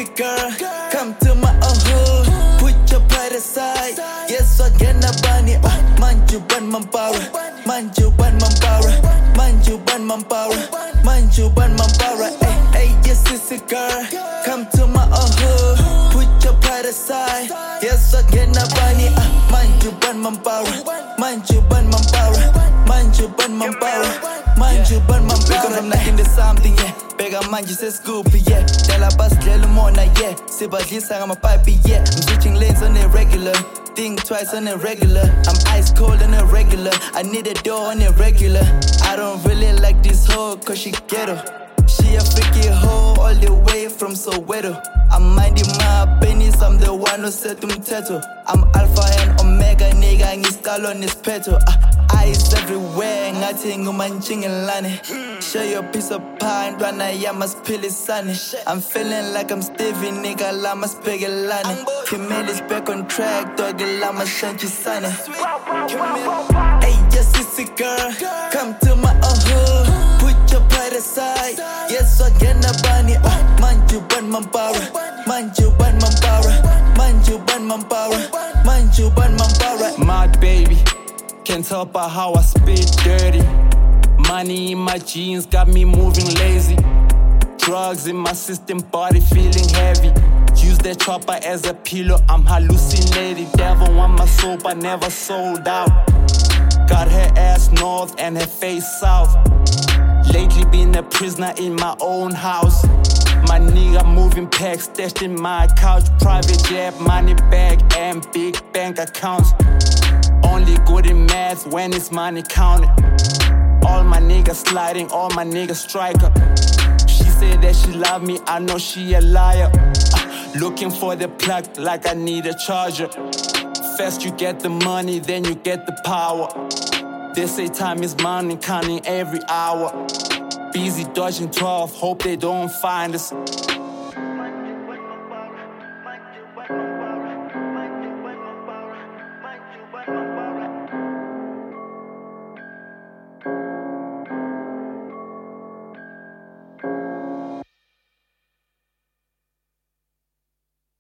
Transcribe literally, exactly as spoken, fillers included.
sissy girl, come to my own hood. Put your pride aside. Yes, I get a bunny. Manju ban mampara, manju ban mampara, manju ban mampara, manju ban mampara. Hey, hey, yes, sissy girl, come to my own hood. Put your pride aside. Yes, I get a bunny. Manju ban mampara, manju ban mampara, manju ban mampara, manju ban mampara. We come from nothing to something, yeah. Bega manje sescoopy, yeah. Dala bus dlela umona, yeah. Sibadlisa ngamapipe, yeah. I'm switching lanes on a regular. Think twice on a regular. I'm ice cold on a regular. I need a door on a regular. I don't really like this hoe cause she ghetto. She a freaky hoe all the way from Soweto. I'm minding my business, I'm the one who set them tattoo. I'm alpha and omega, nigga, ngiscalo nispeto. uh, Eyes everywhere, ngathi ngumanjingelane. Share your piece of pie, ntwana yamasiphilisane. I'm feeling like I'm Stevie, nigga, lama spegelane. Female is back on track, dog, lama shanchisane. Hey, yes, sissy girl, come to my own hood. Put your pride aside. Yes, I get a bunny. Manju ban mampara, manju ban mampara, manju ban mampara, manju ban mampara. Mad baby, can't tell by how I spit dirty. Money in my jeans got me moving lazy. Drugs in my system, body feeling heavy. Use that chopper as a pillow, I'm hallucinating. Devil want my soul, but never sold out. Got her ass north and her face south. Lately been a prisoner in my own house. My nigga moving packs stashed in my couch. Private jet, money bag, and big bank accounts. Only good in math when it's money counted. All my niggas sliding, all my niggas striker. She said that she love me, I know she a liar. uh, Looking for the plug like I need a charger. First you get the money, then you get the power. They say time is money, counting every hour. Busy dodging twelve, hope they don't find us.